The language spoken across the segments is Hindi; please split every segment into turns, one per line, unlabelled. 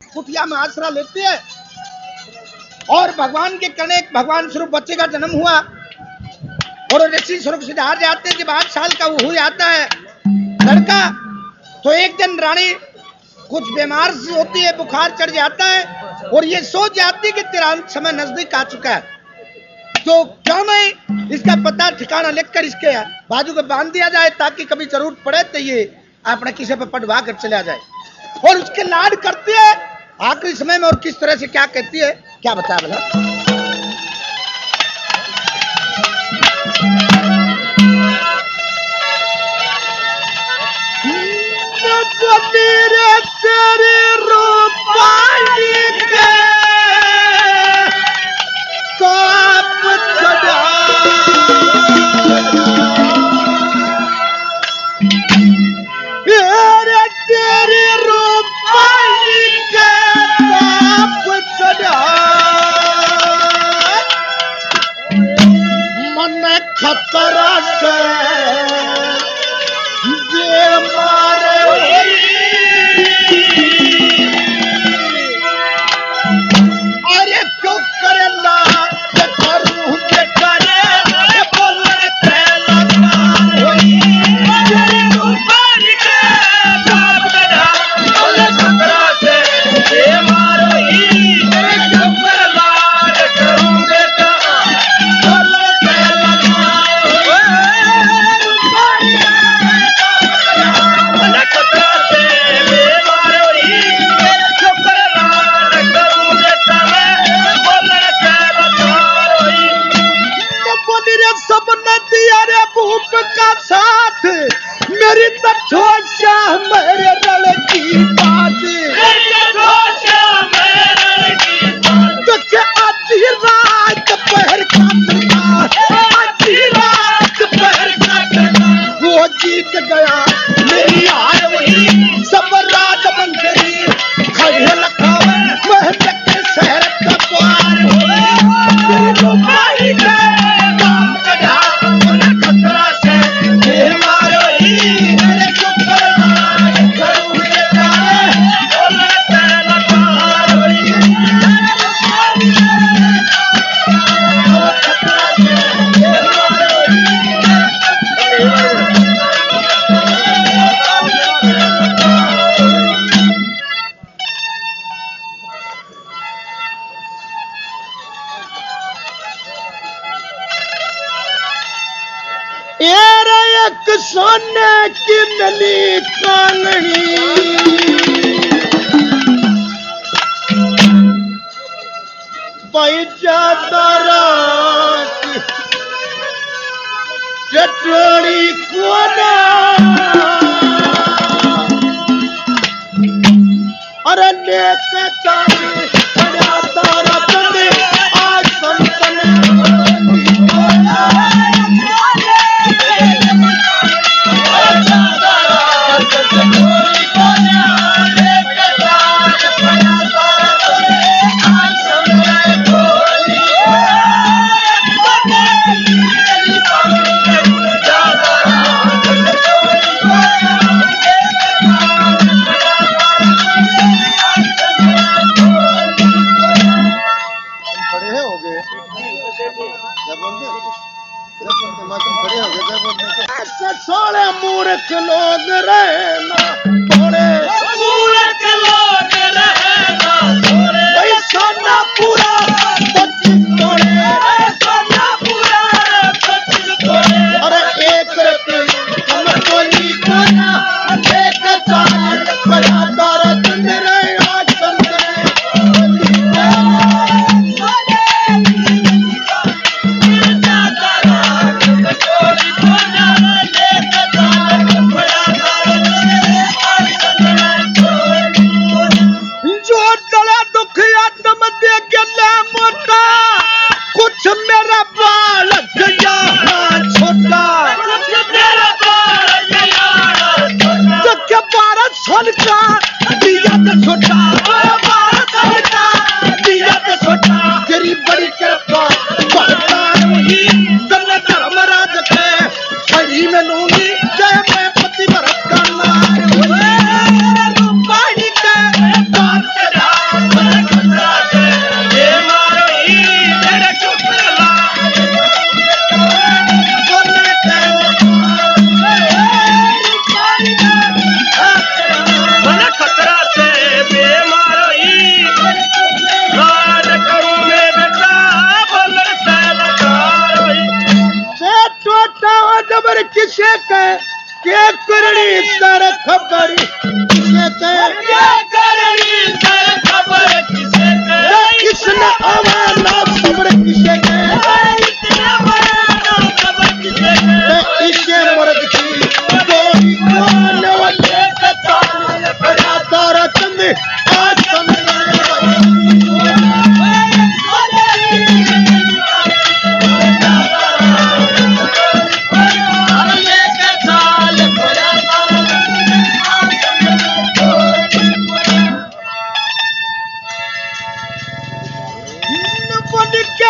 कुटिया में आसरा लेती है और भगवान के कने एक भगवान स्वरूप बच्चे का जन्म हुआ और ऋषि स्वरूप सिधार जाते हैं। जब 8 साल का वो हो जाता है लड़का, तो एक दिन रानी कुछ बीमार सी होती है, बुखार चढ़ जाता है और ये सोच जाती है कि तेरा समय नजदीक आ चुका है, तो क्यों नहीं इसका पता ठिकाना लिखकर इसके बाजू को बांध दिया जाए ताकि कभी जरूरत पड़े तो ये अपने किसी पर पटवा कर चला जाए। और उसके लाड करती है आखिरी समय में, और किस तरह से क्या कहती है क्या बता बोला। तेरे रूपाली के काप चढ़ा तेरे रूपाली के काप चढ़ा मन खतरा से ये मारे अरे क्यों करे ना करूं के करे बोलने पहला होई तेरे ऊपर के बाप गधा बोले खतरा से ये मारोई तेरे ऊपर लाड करूं बेटा बोले पहला बोले खतरा से ये मारोई तेरे ऊपर लाड करूं बेटा बोले पहला सब ने दिया रे भूप का साथ मेरी तठोशा मेरे रल की बात तुझे आधी रात पहर काटना आधी रात पहर काटना वो जीत गया मेरी हार वही सब राज मंत्री खड़े लखावे मेहनत के शहर का द्वार तेरे लोमाई के काम कढ़ा बोले खतरा से ये मारो ही मेरे ऊपर लाड करूं बेटा बोले पहला पार होई खतरा से ये मारो एक सोने की नली कांगड़ी पैजादा रात चटड़ी कोना अरे लेके चाली खड़ा तारा तने आज संतने सोले मूर्ख लोग रहना थोड़े मूर्ख लोग रहना थोड़े भाई सोना पूरा 25 तोड़े सोना पूरा 25 तोड़े अरे एक रुपये हम कोई कोना एक चाल बड़ा तारा दिन रहे आज संतरे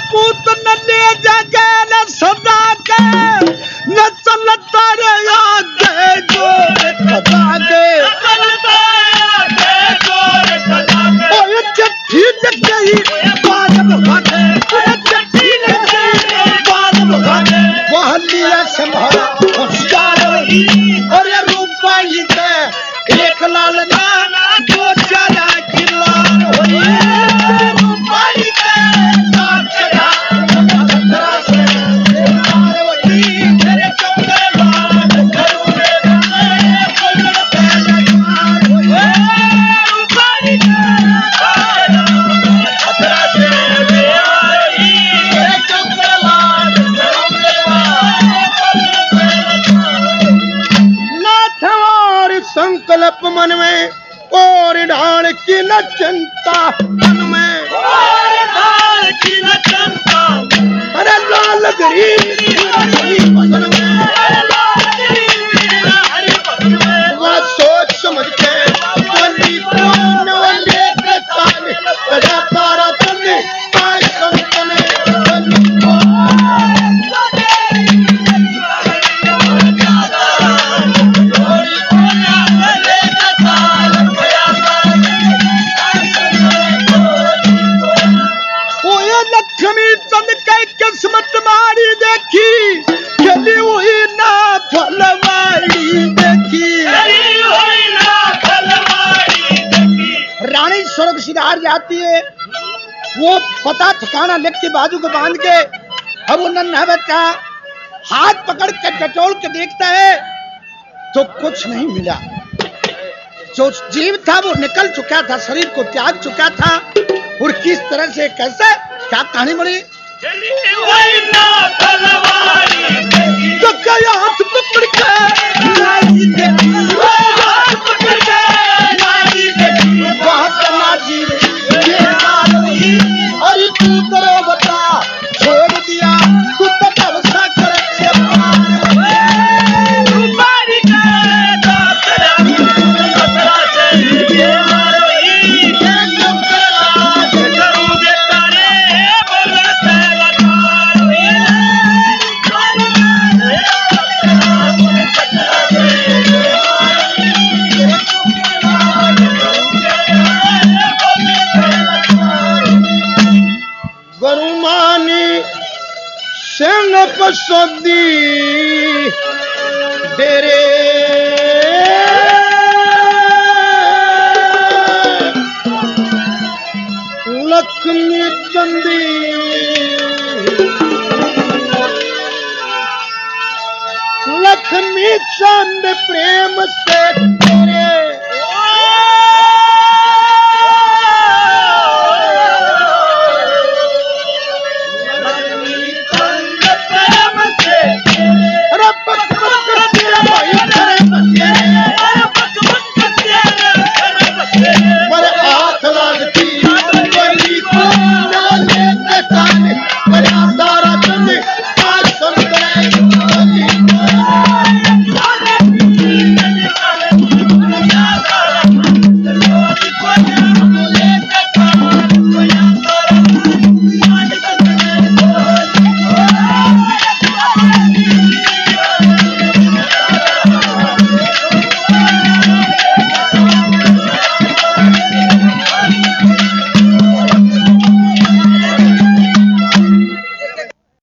पूत न ले जाके न सदा के न चलता रे आगे जोर खदा के ओए चिट्ठी लिख गई बाद भगाते चिट्ठी लिख गई बाद भगाते वह लिया संभाला होशियार वही और ये रूपाई के एक लाल नाना दो चारा की लाल होई रूपाई के साथ चढ़ा खतरा से मार वही तेरे चक्कर लाल घरों में कोलड़ पहले मार होई रूपाई के खतरा से तेरे चक्कर लाल घरों में संकल्प मन में और ढाल की न चिंता मन में और ढाल की न चिंता अरे लाल गरीब बदन में वह सोच समझ के वली कौन वली के सामने बजा तारा तने पाए संतने लक्ष्मी चंद के किस्मत मारी देखी चली हुई ना फलवाड़ी देखी रानी स्वर्ग सिधार जाती है वो पता ठिकाना लिख के बाजू को बांध के अब वो नन्हा बच्चा हाथ पकड़ के टटोल के देखता है तो कुछ नहीं मिला जो जीव था वो निकल चुका था शरीर को त्याग चुका था और किस तरह से कैसे क्या कहानी बनी तो क्या हाथ पकड़ अरे तू तो बता छोड़ दिया तू तो व्यवस्था कर सदी डेरे लक्ष्मी चंदी लक्ष्मी चंद प्रेम से तेरे